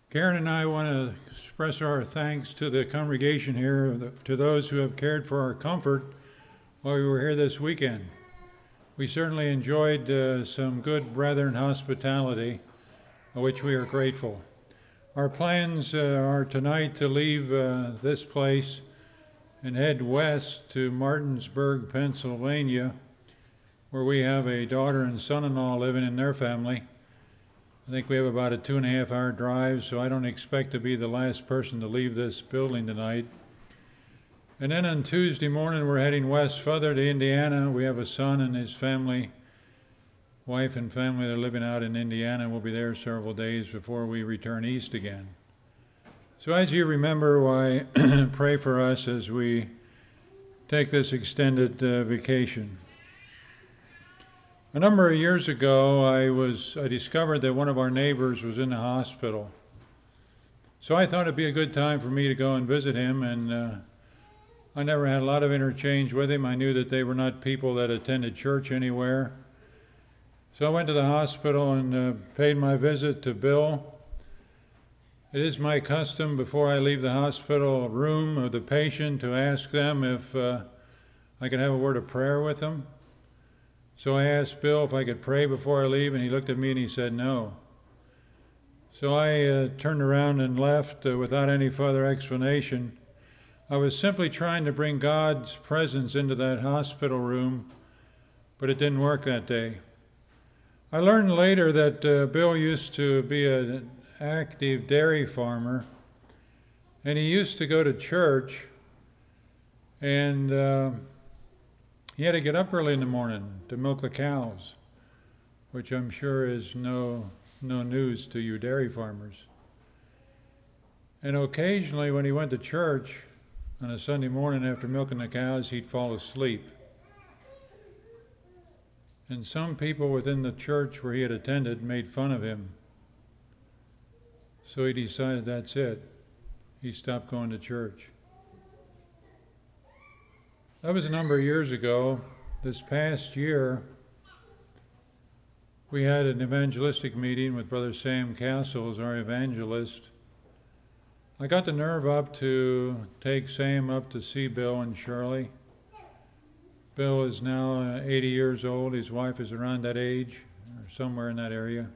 Karen and I want to express our thanks to the congregation here, to those who have cared for our comfort while we were here this weekend. We certainly enjoyed some good brethren hospitality, for which we are grateful. Our plans are tonight to leave this place and head west to Martinsburg, Pennsylvania, where we have a daughter and son-in-law living in their family. I think we have about a 2.5-hour drive, so I don't expect to be the last person to leave this building tonight. And then on Tuesday morning, we're heading west further to Indiana. We have a son and his family, wife and family, they're living out in Indiana. We'll be there several days before we return east again. So as you remember, why pray for us as we take this extended vacation. A number of years ago, I discovered that one of our neighbors was in the hospital. So I thought it'd be a good time for me to go and visit him, and I never had a lot of interchange with him. I knew that they were not people that attended church anywhere. So I went to the hospital and paid my visit to Bill. It is my custom before I leave the hospital room of the patient to ask them if I could have a word of prayer with them. So I asked Bill if I could pray before I leave, and he looked at me and he said no. So I turned around and left without any further explanation. I was simply trying to bring God's presence into that hospital room, but it didn't work that day. I learned later that Bill used to be an active dairy farmer, and he used to go to church, and he had to get up early in the morning to milk the cows, which I'm sure is no news to you dairy farmers. And occasionally when he went to church on a Sunday morning after milking the cows, he'd fall asleep. And some people within the church where he had attended made fun of him. So he decided that's it. He stopped going to church. That was a number of years ago. This past year, we had an evangelistic meeting with Brother Sam Castles, our evangelist. I got the nerve up to take Sam up to see Bill and Shirley. Bill is now 80 years old. His wife is around that age, or somewhere in that area.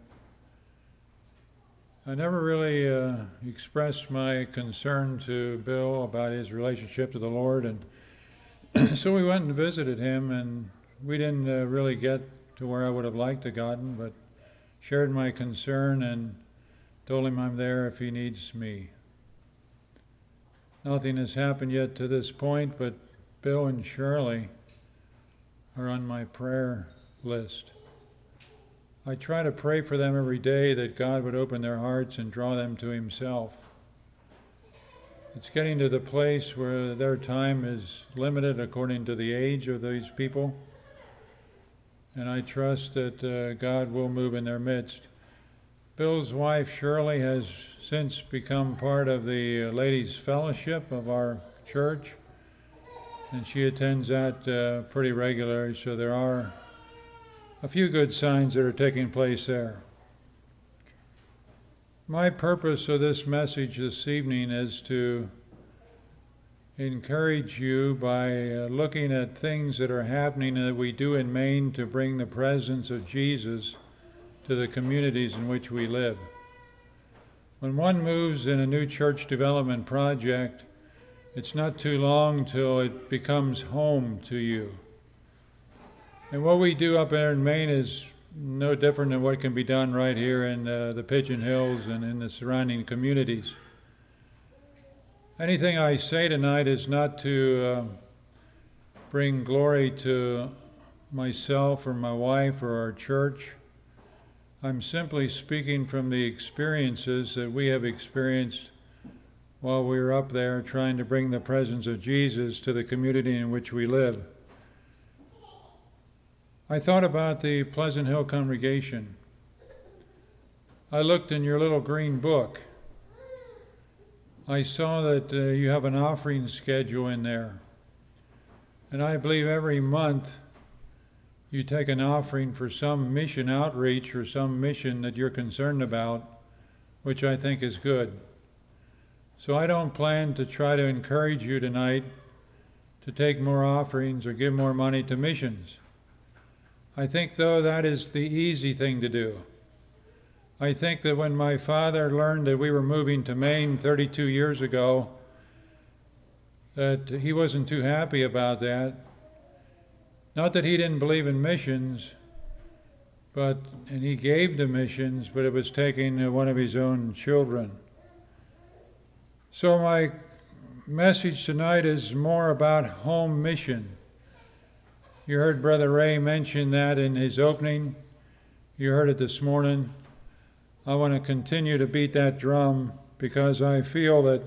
I never really expressed my concern to Bill about his relationship to the Lord, and so we went and visited him, and we didn't really get to where I would have liked to gotten, but shared my concern and told him I'm there if he needs me. Nothing has happened yet to this point, but Bill and Shirley are on my prayer list. I try to pray for them every day that God would open their hearts and draw them to Himself. It's getting to the place where their time is limited according to the age of these people, and I trust that God will move in their midst. Bill's wife, Shirley, has since become part of the ladies' fellowship of our church, and she attends that pretty regularly, so there are a few good signs that are taking place there. My purpose of this message this evening is to encourage you by looking at things that are happening that we do in Maine to bring the presence of Jesus to the communities in which we live. When one moves in a new church development project, it's not too long till it becomes home to you. And what we do up there in Maine is no different than what can be done right here in the Pigeon Hills and in the surrounding communities. Anything I say tonight is not to bring glory to myself or my wife or our church. I'm simply speaking from the experiences that we have experienced while we were up there trying to bring the presence of Jesus to the community in which we live. I thought about the Pleasant Hill congregation. I looked in your little green book. I saw that you have an offering schedule in there. And I believe every month you take an offering for some mission outreach or some mission that you're concerned about which I think is good. So I don't plan to try to encourage you tonight to take more offerings or give more money to missions. I think, though, that is the easy thing to do. I think that when my father learned that we were moving to Maine 32 years ago, that he wasn't too happy about that. Not that he didn't believe in missions, and he gave to missions, but it was taking one of his own children. So my message tonight is more about home mission. You heard Brother Ray mention that in his opening. You heard it this morning. I want to continue to beat that drum because I feel that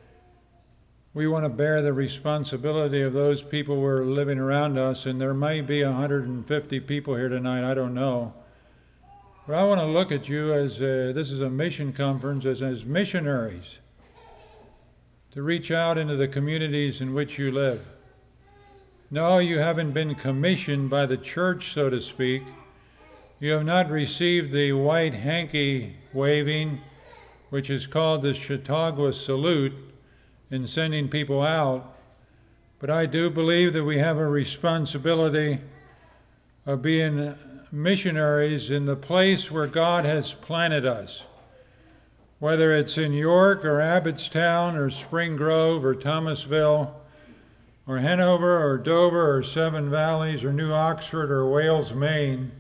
we want to bear the responsibility of those people who are living around us, and there may be 150 people here tonight, I don't know. But I want to look at you as, this is a mission conference, as missionaries, to reach out into the communities in which you live. No, you haven't been commissioned by the church, so to speak. You have not received the white hanky waving, which is called the Chautauqua Salute, in sending people out. But I do believe that we have a responsibility of being missionaries in the place where God has planted us. Whether it's in York or Abbottstown or Spring Grove or Thomasville or Hanover or Dover or Seven Valleys or New Oxford or Wales, Maine,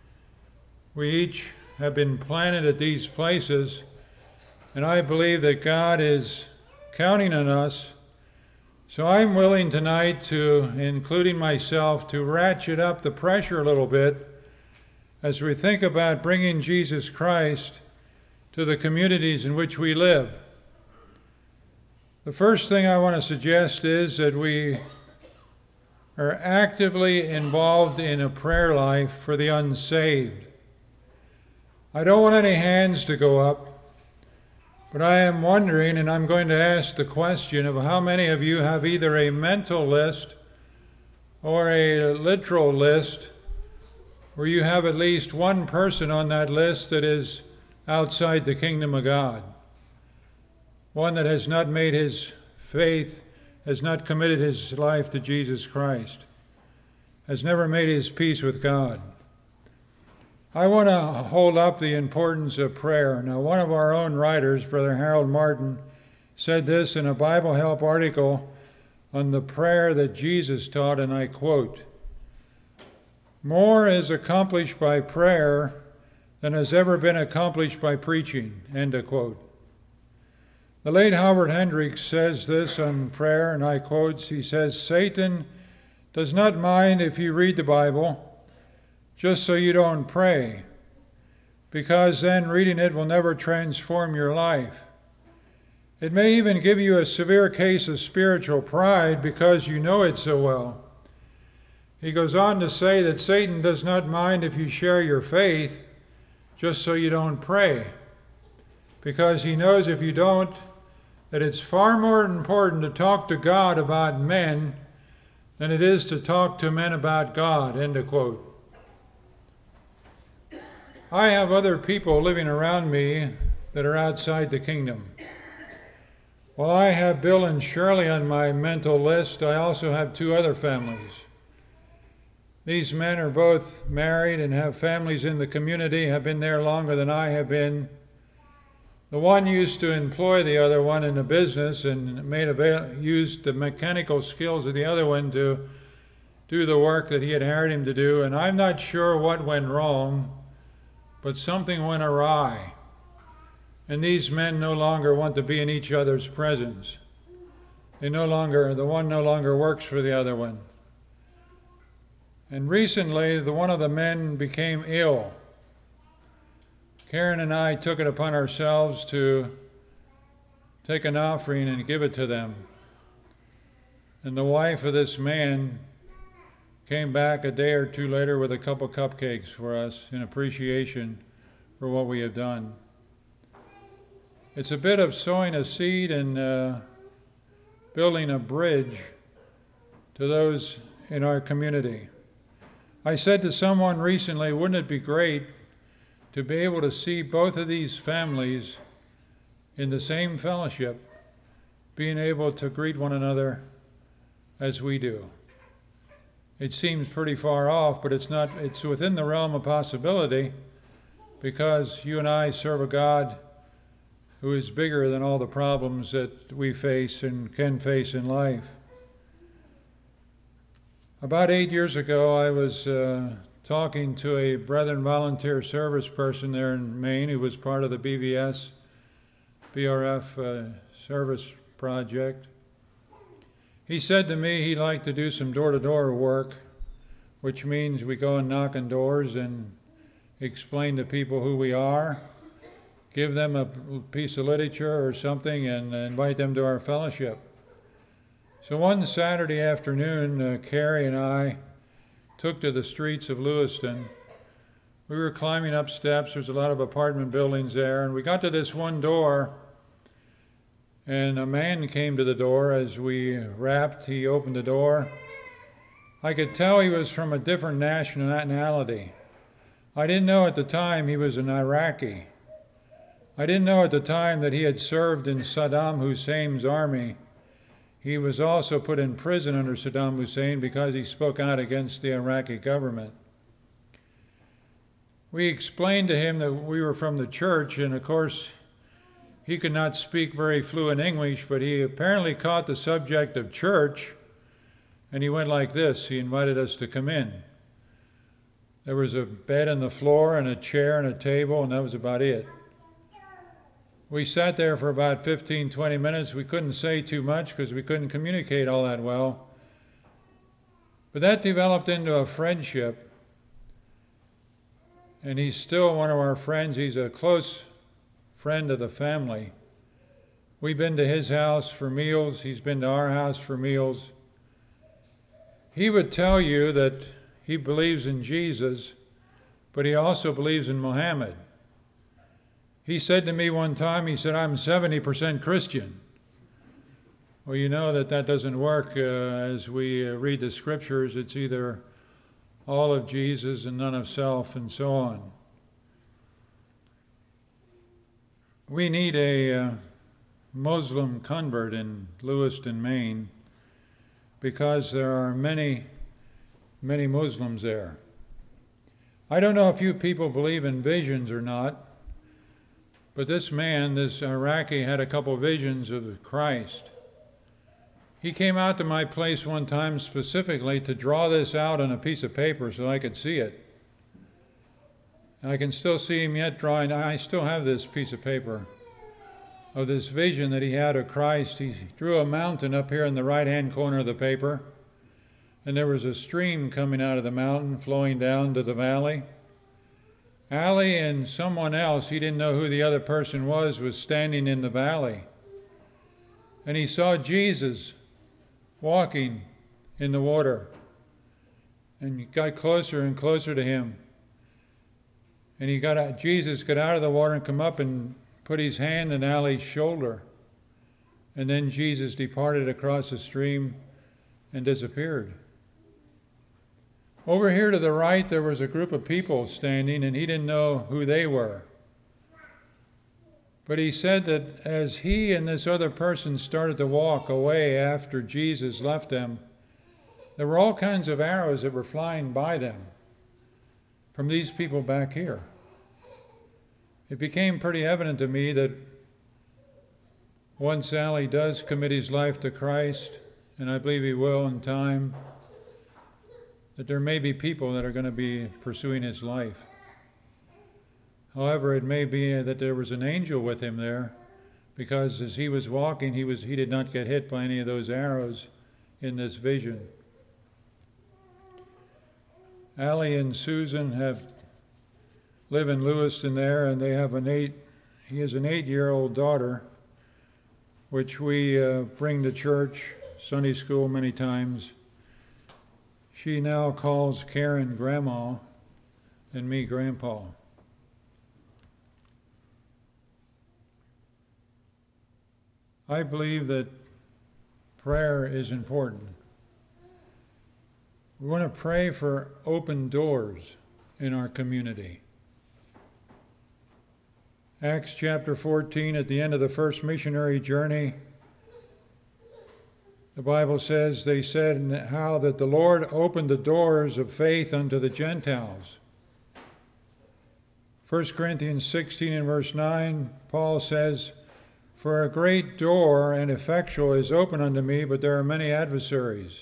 we each have been planted at these places, and I believe that God is counting on us. So I'm willing tonight to, including myself, to ratchet up the pressure a little bit as we think about bringing Jesus Christ to the communities in which we live. The first thing I want to suggest is that we are actively involved in a prayer life for the unsaved. I don't want any hands to go up, but I am wondering, and I'm going to ask the question of how many of you have either a mental list or a literal list where you have at least one person on that list that is outside the kingdom of God, one that has not made his faith, has not committed his life to Jesus Christ, has never made his peace with God. I want to hold up the importance of prayer. Now, one of our own writers, Brother Harold Martin, said this in a Bible Help article on the prayer that Jesus taught, and I quote, "More is accomplished by prayer than has ever been accomplished by preaching," end of quote. The late Howard Hendricks says this on prayer, and I quote, he says, "Satan does not mind if you read the Bible, just so you don't pray, because then reading it will never transform your life. It may even give you a severe case of spiritual pride because you know it so well." He goes on to say that Satan does not mind if you share your faith, just so you don't pray, because he knows if you don't, that it's far more important to talk to God about men than it is to talk to men about God, end of quote. I have other people living around me that are outside the kingdom. While I have Bill and Shirley on my mental list, I also have two other families. These men are both married and have families in the community, have been there longer than I have been. The one used to employ the other one in a business and used the mechanical skills of the other one to do the work that he had hired him to do, and I'm not sure what went wrong, but something went awry. And these men no longer want to be in each other's presence. The one no longer works for the other one. And recently, one of the men became ill. Karen and I took it upon ourselves to take an offering and give it to them. And the wife of this man came back a day or two later with a couple cupcakes for us in appreciation for what we have done. It's a bit of sowing a seed and building a bridge to those in our community. I said to someone recently, wouldn't it be great to be able to see both of these families in the same fellowship, being able to greet one another as we do. It seems pretty far off, but it's not. It's within the realm of possibility, because you and I serve a God who is bigger than all the problems that we face and can face in life. About 8 years ago, I was talking to a Brethren volunteer service person there in Maine who was part of the BVS, BRF service project. He said to me he'd like to do some door-to-door work, which means we go and knock on doors and explain to people who we are, give them a piece of literature or something, and invite them to our fellowship. So one Saturday afternoon, Carrie and I took to the streets of Lewiston. We were climbing up steps. There's a lot of apartment buildings there, and we got to this one door, and a man came to the door. As we rapped, he opened the door. I could tell he was from a different nationality. I didn't know at the time he was an Iraqi. I didn't know at the time that he had served in Saddam Hussein's army. He was also put in prison under Saddam Hussein because he spoke out against the Iraqi government. We explained to him that we were from the church, and of course, he could not speak very fluent English, but he apparently caught the subject of church, and he went like this. He invited us to come in. There was a bed on the floor and a chair and a table, and that was about it. We sat there for about 15, 20 minutes. We couldn't say too much because we couldn't communicate all that well. But that developed into a friendship, and he's still one of our friends. He's a close friend of the family. We've been to his house for meals. He's been to our house for meals. He would tell you that he believes in Jesus, but he also believes in Muhammad. He said to me one time, he said, I'm 70% Christian. Well, you know that doesn't work. As we read the scriptures, it's either all of Jesus and none of self, and so on. We need a Muslim convert in Lewiston, Maine, because there are many, many Muslims there. I don't know if you people believe in visions or not, but this man, this Iraqi, had a couple visions of Christ. He came out to my place one time specifically to draw this out on a piece of paper so I could see it. And I can still see him yet drawing. I still have this piece of paper of this vision that he had of Christ. He drew a mountain up here in the right-hand corner of the paper, and there was a stream coming out of the mountain flowing down to the valley. Ali and someone else, he didn't know who the other person was standing in the valley. And he saw Jesus walking in the water. And he got closer and closer to him. And Jesus got out of the water and come up and put his hand on Ali's shoulder. And then Jesus departed across the stream and disappeared. Over here to the right, there was a group of people standing, and he didn't know who they were. But he said that as he and this other person started to walk away after Jesus left them, there were all kinds of arrows that were flying by them from these people back here. It became pretty evident to me that once Ali does commit his life to Christ, and I believe he will in time, that there may be people that are going to be pursuing his life. However, it may be that there was an angel with him there, because as he was walking, he did not get hit by any of those arrows in this vision. Ali and Susan live in Lewiston there, and they have he has an 8-year-old daughter, which we bring to church, Sunday school many times. She now calls Karen Grandma and me Grandpa. I believe that prayer is important. We want to pray for open doors in our community. Acts chapter 14, at the end of the first missionary journey, the Bible says, they said how that the Lord opened the doors of faith unto the Gentiles. 1 Corinthians 16 and verse 9, Paul says, for a great door and effectual is open unto me, but there are many adversaries.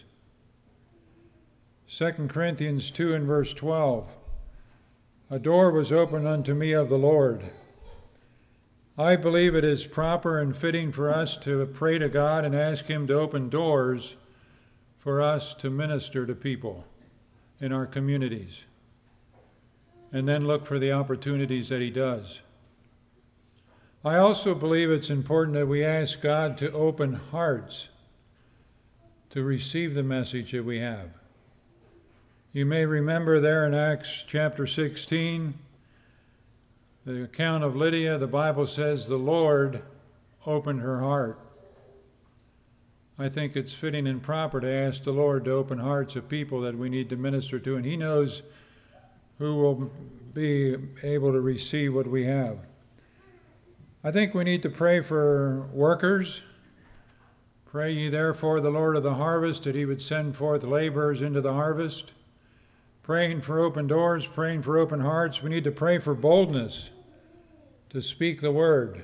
2 Corinthians 2 and verse 12, a door was opened unto me of the Lord. I believe it is proper and fitting for us to pray to God and ask Him to open doors for us to minister to people in our communities, and then look for the opportunities that He does. I also believe it's important that we ask God to open hearts to receive the message that we have. You may remember there in Acts chapter 16, the account of Lydia, the Bible says the Lord opened her heart. I think it's fitting and proper to ask the Lord to open hearts of people that we need to minister to, and He knows who will be able to receive what we have. I think we need to pray for workers. Pray ye therefore the Lord of the harvest that He would send forth laborers into the harvest. Praying for open doors, praying for open hearts. We need to pray for boldness to speak the word.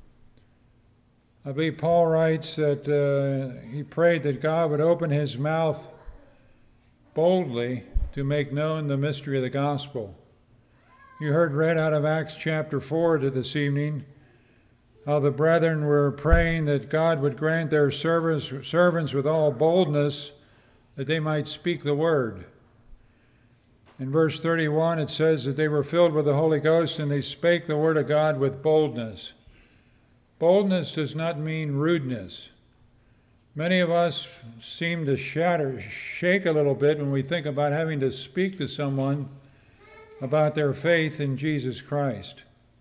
I believe Paul writes that he prayed that God would open his mouth boldly to make known the mystery of the gospel. You heard read out of Acts chapter 4 this evening how the brethren were praying that God would grant their servants with all boldness that they might speak the word. In verse 31, it says that they were filled with the Holy Ghost and they spake the word of God with boldness. Boldness does not mean rudeness. Many of us seem to shake a little bit when we think about having to speak to someone about their faith in Jesus Christ.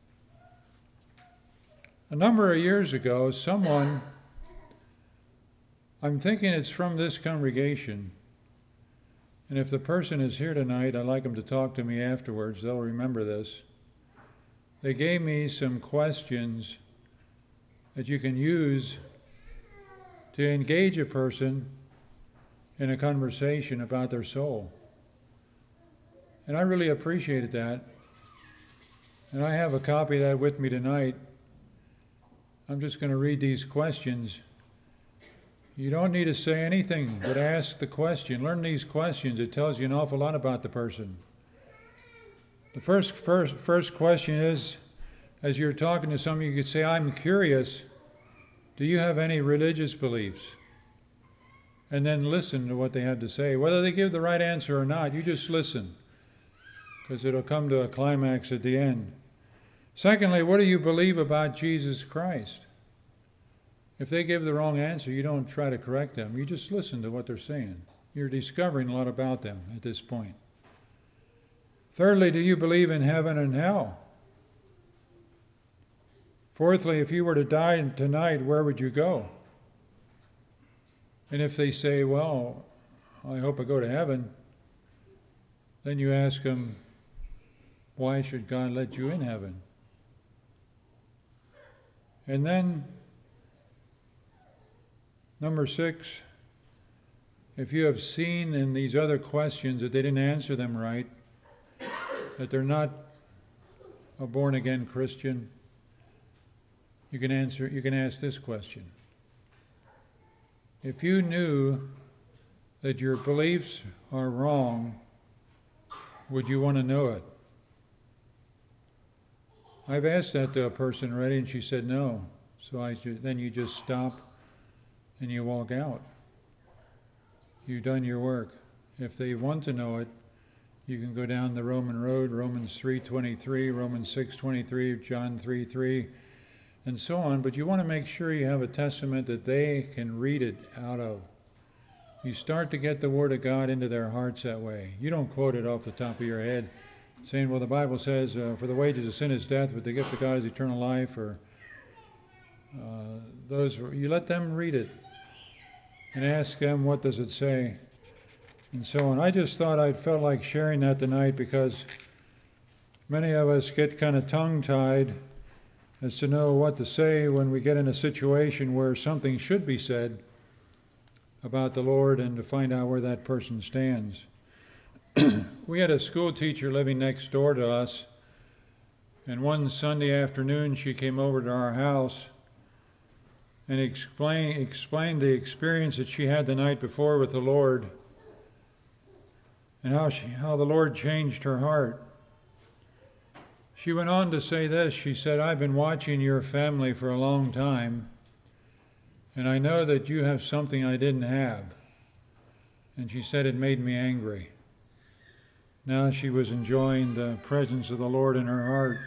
A number of years ago, someone, I'm thinking it's from this congregation, and if the person is here tonight, I'd like them to talk to me afterwards. They'll remember this. They gave me some questions that you can use to engage a person in a conversation about their soul. And I really appreciated that. And I have a copy of that with me tonight. I'm just going to read these questions. You don't need to say anything, but ask the question. Learn these questions. It tells you an awful lot about the person. The first question is, as you're talking to someone, you could say, I'm curious, do you have any religious beliefs? And then listen to what they have to say. Whether they give the right answer or not, you just listen, because it'll come to a climax at the end. Secondly, what do you believe about Jesus Christ? If they give the wrong answer, you don't try to correct them. You just listen to what they're saying. You're discovering a lot about them at this point. Thirdly, do you believe in heaven and hell? Fourthly, if you were to die tonight, where would you go? And if they say, well, I hope I go to heaven, then you ask them, why should God let you in heaven? And then, number 6, if you have seen in these other questions that they didn't answer them right, that they're not a born-again Christian, you can ask this question. If you knew that your beliefs are wrong, would you want to know it? I've asked that to a person already, and she said no. So then you just stop and you walk out. You've done your work. If they want to know it, you can go down the Roman road, Romans 3:23, Romans 6:23, John 3:3, and so on. But you want to make sure you have a testament that they can read it out of. You start to get the Word of God into their hearts that way. You don't quote it off the top of your head, saying, well, the Bible says, for the wages of sin is death, but the gift of God is eternal life, or you let them read it and ask them, what does it say, and so on. I just thought I felt like sharing that tonight because many of us get kind of tongue-tied as to know what to say when we get in a situation where something should be said about the Lord and to find out where that person stands. We had a school teacher living next door to us, and one Sunday afternoon she came over to our house and explained the experience that she had the night before with the Lord and how the Lord changed her heart. She went on to say this. She said, "I've been watching your family for a long time, and I know that you have something I didn't have." And she said it made me angry. Now she was enjoying the presence of the Lord in her heart.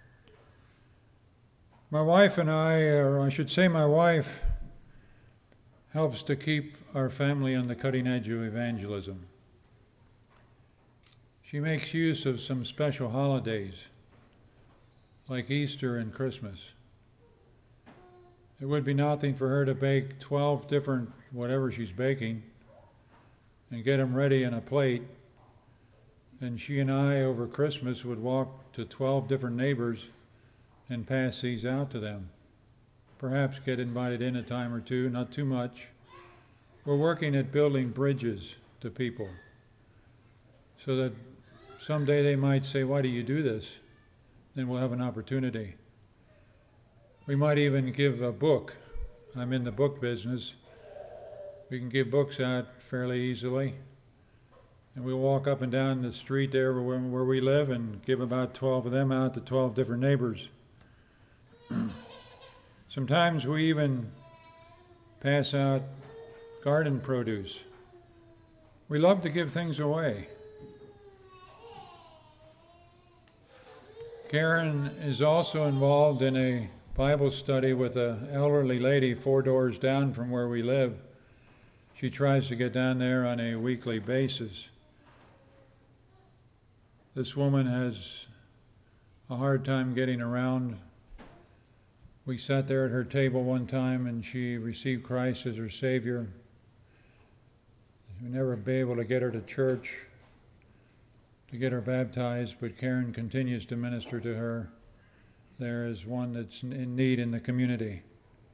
My wife and I, or I should say my wife, helps to keep our family on the cutting edge of evangelism. She makes use of some special holidays, like Easter and Christmas. It would be nothing for her to bake 12 different whatever she's baking and get them ready on a plate. And she and I, over Christmas, would walk to 12 different neighbors and pass these out to them. Perhaps get invited in a time or two, not too much. We're working at building bridges to people so that someday they might say, "Why do you do this?" Then we'll have an opportunity. We might even give a book. I'm in the book business. We can give books out fairly easily. And we'll walk up and down the street there where we live and give about 12 of them out to 12 different neighbors. Sometimes we even pass out garden produce. We love to give things away. Karen is also involved in a Bible study with an elderly lady 4 doors down from where we live. She tries to get down there on a weekly basis. This woman has a hard time getting around. We sat there at her table one time and she received Christ as her Savior. We never be able to get her to church, to get her baptized, but Karen continues to minister to her. There is one that's in need in the community.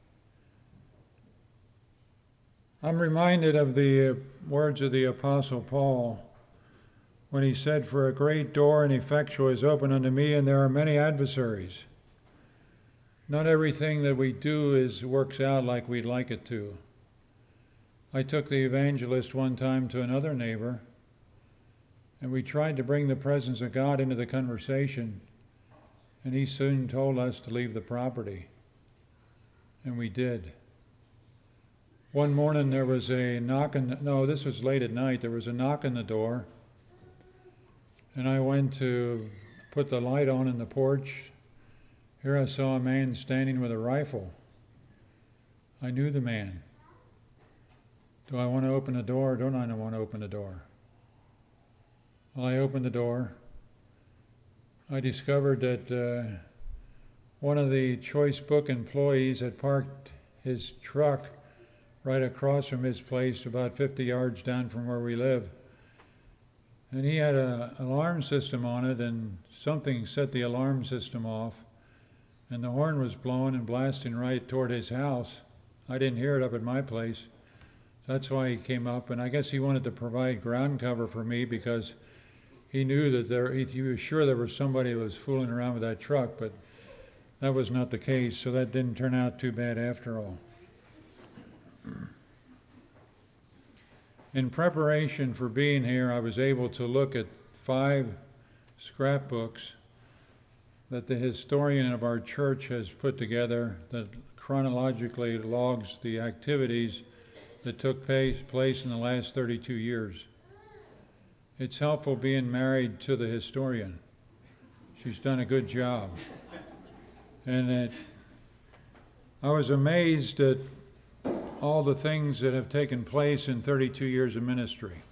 I'm reminded of the words of the Apostle Paul when he said, "For a great door and effectual is open unto me, and there are many adversaries." Not everything that we do works out like we'd like it to. I took the evangelist one time to another neighbor, and we tried to bring the presence of God into the conversation, and he soon told us to leave the property. And we did. One morning there was a knock this was late at night, there was a knock on the door, and I went to put the light on in the porch. Here I saw a man standing with a rifle. I knew the man. Do I want to open the door or don't I want to open the door? Well, I opened the door. I discovered that one of the Choice Book employees had parked his truck right across from his place, about 50 yards down from where we live. And he had an alarm system on it, and something set the alarm system off. And the horn was blowing and blasting right toward his house. I didn't hear it up at my place. That's why he came up, and I guess he wanted to provide ground cover for me because he knew that he was sure there was somebody that was fooling around with that truck, but that was not the case, so that didn't turn out too bad after all. In preparation for being here, I was able to look at 5 scrapbooks that the historian of our church has put together that chronologically logs the activities that took place in the last 32 years. It's helpful being married to the historian. She's done a good job. And I was amazed at all the things that have taken place in 32 years of ministry.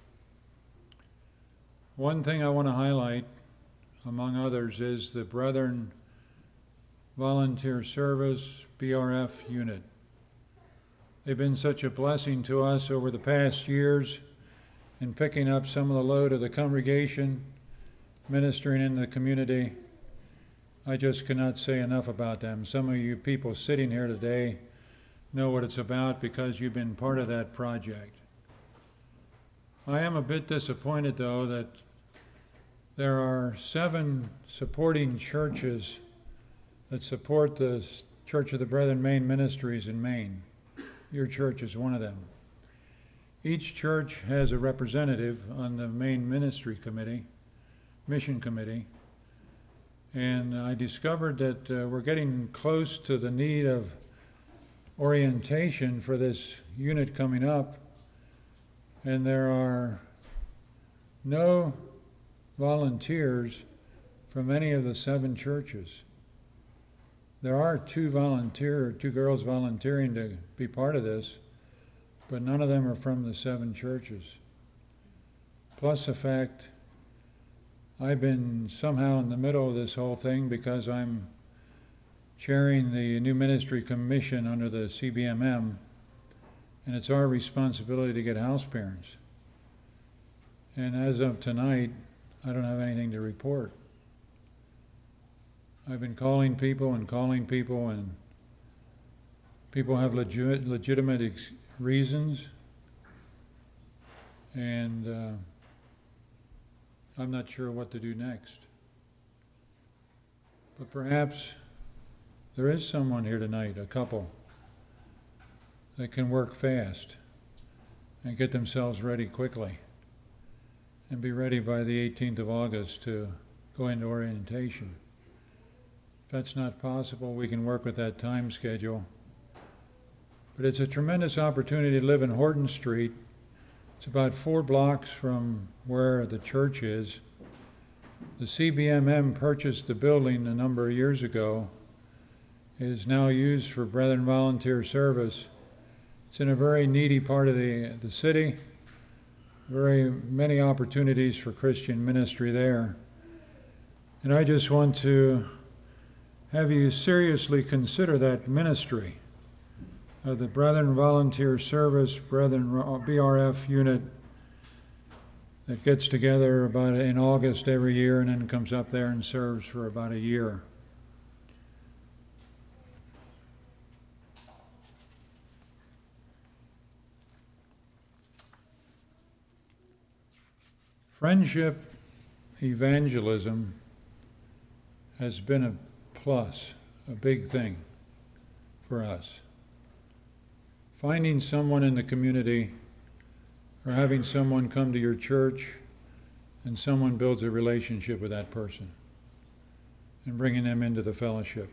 One thing I want to highlight, among others, is the Brethren Volunteer Service BRF unit. They've been such a blessing to us over the past years in picking up some of the load of the congregation, ministering in the community. I just cannot say enough about them. Some of you people sitting here today know what it's about because you've been part of that project. I am a bit disappointed, though, that there are 7 supporting churches that support the Church of the Brethren Maine Ministries in Maine. Your church is one of them. Each church has a representative on the Maine Ministry Committee, Mission Committee, and I discovered that we're getting close to the need of orientation for this unit coming up, and there are no volunteers from any of the 7 churches. There are 2 girls volunteering to be part of this, but none of them are from the 7 churches. Plus the fact I've been somehow in the middle of this whole thing because I'm chairing the new ministry commission under the CBMM, and it's our responsibility to get house parents. And as of tonight, I don't have anything to report. I've been calling people, and people have legitimate reasons, and I'm not sure what to do next. But perhaps there is someone here tonight, a couple, that can work fast and get themselves ready quickly and be ready by the 18th of August to go into orientation. If that's not possible, we can work with that time schedule. But it's a tremendous opportunity to live in Horton Street. It's about 4 blocks from where the church is. The CBMM purchased the building a number of years ago. It is now used for Brethren Volunteer Service. It's in a very needy part of the city. Very many opportunities for Christian ministry there. And I just want to have you seriously consider that ministry of the Brethren Volunteer Service, Brethren BRF unit that gets together about in August every year and then comes up there and serves for about a year. Friendship evangelism has been a plus, a big thing for us. Finding someone in the community or having someone come to your church and someone builds a relationship with that person and bringing them into the fellowship.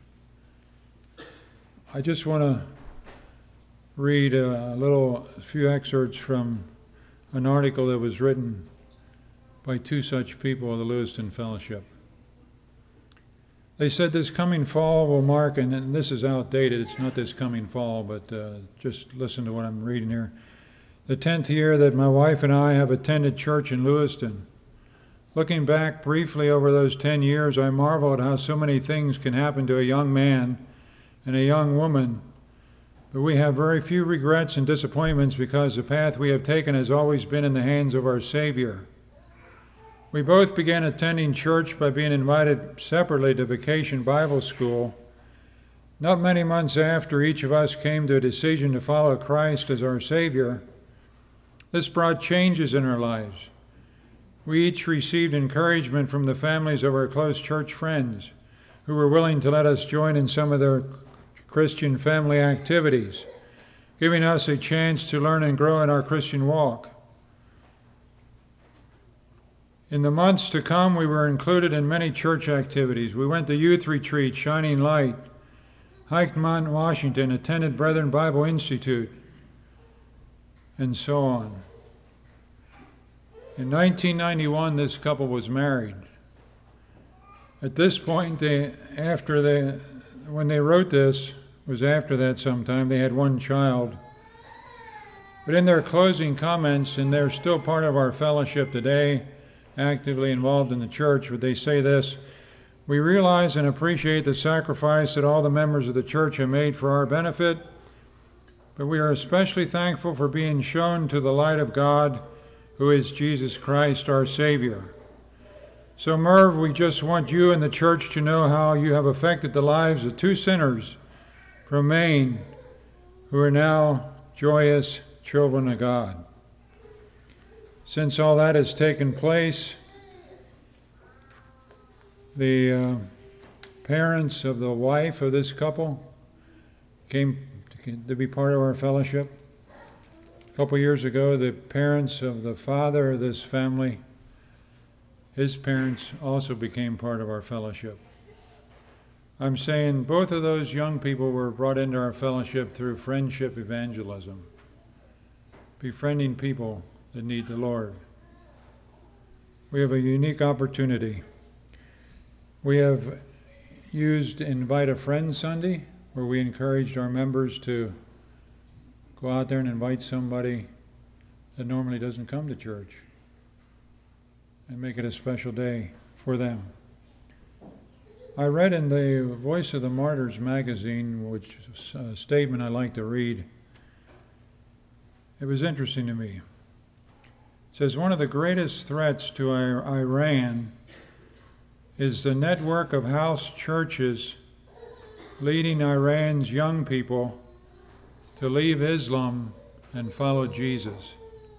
I just want to read a few excerpts from an article that was written by 2 such people of the Lewiston Fellowship. They said this coming fall will mark, and this is outdated, it's not this coming fall, but just listen to what I'm reading here. The 10th year that my wife and I have attended church in Lewiston. Looking back briefly over those 10 years, I marvel at how so many things can happen to a young man and a young woman, but we have very few regrets and disappointments because the path we have taken has always been in the hands of our Savior. We both began attending church by being invited separately to Vacation Bible School. Not many months after each of us came to a decision to follow Christ as our Savior, this brought changes in our lives. We each received encouragement from the families of our close church friends who were willing to let us join in some of their Christian family activities, giving us a chance to learn and grow in our Christian walk. In the months to come, we were included in many church activities. We went to youth retreat, Shining Light, hiked Mount Washington, attended Brethren Bible Institute, and so on. In 1991, this couple was married. At this point, when they wrote this, was after that sometime, they had 1 child. But in their closing comments, and they're still part of our fellowship today, actively involved in the church, but they say this: we realize and appreciate the sacrifice that all the members of the church have made for our benefit, but we are especially thankful for being shown to the light of God, who is Jesus Christ, our Savior. So, Merv, we just want you and the church to know how you have affected the lives of two sinners from Maine who are now joyous children of God. Since all that has taken place, the parents of the wife of this couple came to be part of our fellowship. A couple years ago, the parents of the father of this family, his parents also became part of our fellowship. I'm saying both of those young people were brought into our fellowship through friendship evangelism, befriending people that need the Lord. We have a unique opportunity. We have used Invite a Friend Sunday, where we encouraged our members to go out there and invite somebody that normally doesn't come to church and make it a special day for them. I read in the Voice of the Martyrs magazine, which is a statement I like to read. It was interesting to me. It says, one of the greatest threats to Iran is the network of house churches leading Iran's young people to leave Islam and follow Jesus.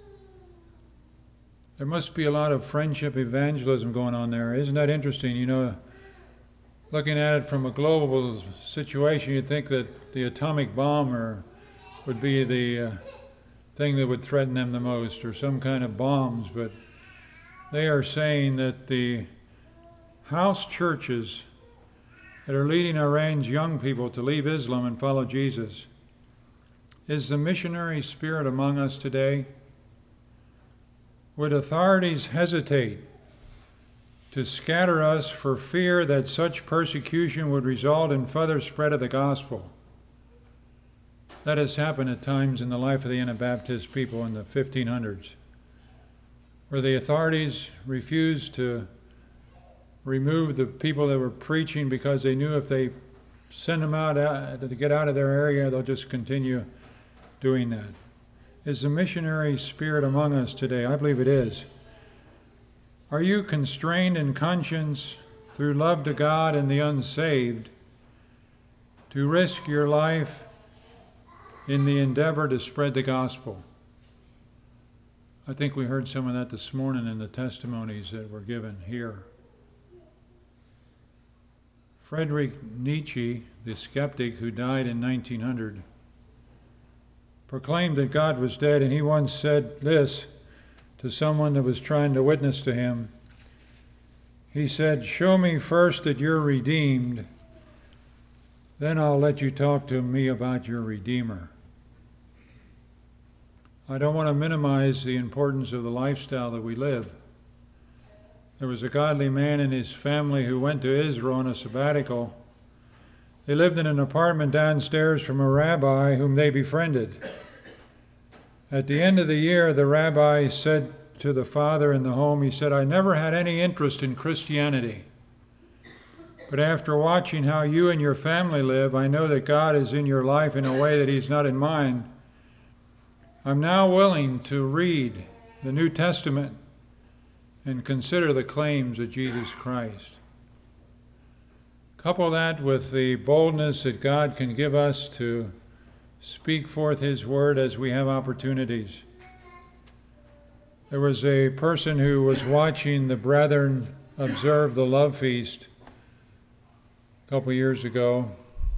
There must be a lot of friendship evangelism going on there. Isn't that interesting? You know, looking at it from a global situation, you'd think that the atomic bomb would be the thing that would threaten them the most, or some kind of bombs, but they are saying that the house churches that are leading Iran's young people to leave Islam and follow Jesus. Is the missionary spirit among us today? Would authorities hesitate to scatter us for fear that such persecution would result in further spread of the gospel? That has happened at times in the life of the Anabaptist people in the 1500s, where the authorities refused to remove the people that were preaching because they knew if they send them out to get out of their area, they'll just continue doing that. Is the missionary spirit among us today? I believe it is. Are you constrained in conscience through love to God and the unsaved to risk your life in the endeavor to spread the gospel? I think we heard some of that this morning in the testimonies that were given here. Friedrich Nietzsche, the skeptic who died in 1900, proclaimed that God was dead, and he once said this to someone that was trying to witness to him. He said, "Show me first that you're redeemed, then I'll let you talk to me about your Redeemer." I don't want to minimize the importance of the lifestyle that we live. There was a godly man and his family who went to Israel on a sabbatical. They lived in an apartment downstairs from a rabbi whom they befriended. At the end of the year, the rabbi said to the father in the home, he said, "I never had any interest in Christianity. But after watching how you and your family live, I know that God is in your life in a way that He's not in mine. I'm now willing to read the New Testament and consider the claims of Jesus Christ." Couple that with the boldness that God can give us to speak forth His word as we have opportunities. There was a person who was watching the brethren observe the love feast a couple years ago.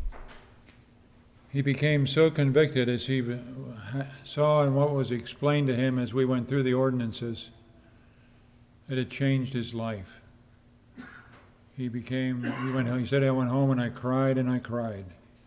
He became so convicted as he saw and what was explained to him as we went through the ordinances that it changed his life. He said, "I went home and I cried and I cried."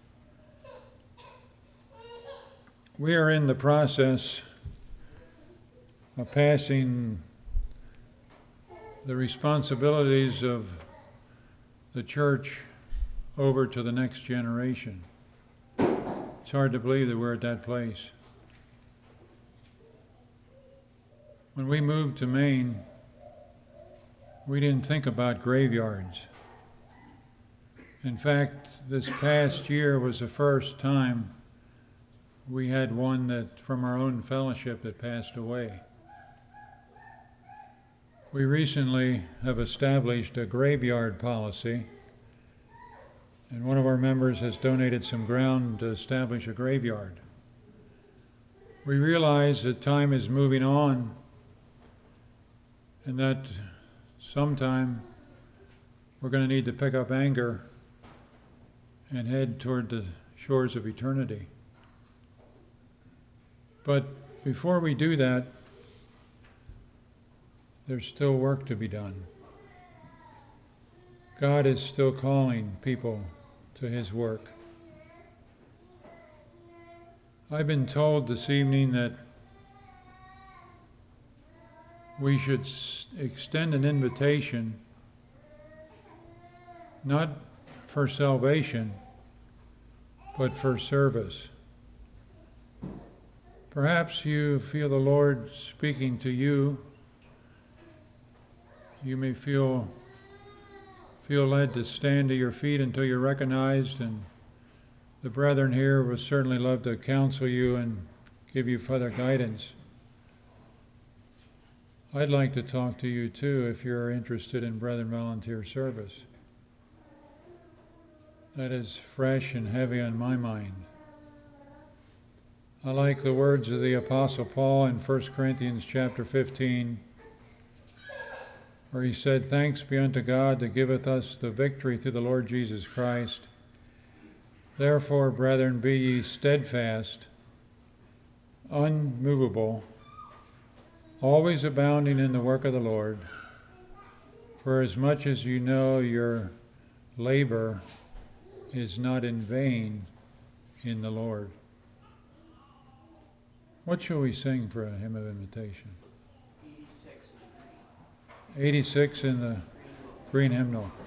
We are in the process of passing the responsibilities of the church over to the next generation. It's hard to believe that we're at that place. When we moved to Maine, we didn't think about graveyards. In fact, this past year was the first time we had one that from our own fellowship that passed away. We recently have established a graveyard policy, and one of our members has donated some ground to establish a graveyard. We realize that time is moving on and that sometime we're going to need to pick up anchor and head toward the shores of eternity. But before we do that, there's still work to be done. God is still calling people to His work. I've been told this evening that we should extend an invitation not for salvation, but for service. Perhaps you feel the Lord speaking to you. You may feel led to stand to your feet until you're recognized, and the brethren here would certainly love to counsel you and give you further guidance. I'd like to talk to you too if you're interested in Brethren Volunteer Service. That is fresh and heavy on my mind. I like the words of the Apostle Paul in 1 Corinthians chapter 15, where he said, "Thanks be unto God that giveth us the victory through the Lord Jesus Christ. Therefore, brethren, be ye steadfast, unmovable, always abounding in the work of the Lord, for as much as you know your labor is not in vain in the Lord." What shall we sing for a hymn of invitation? 86 in the green hymnal.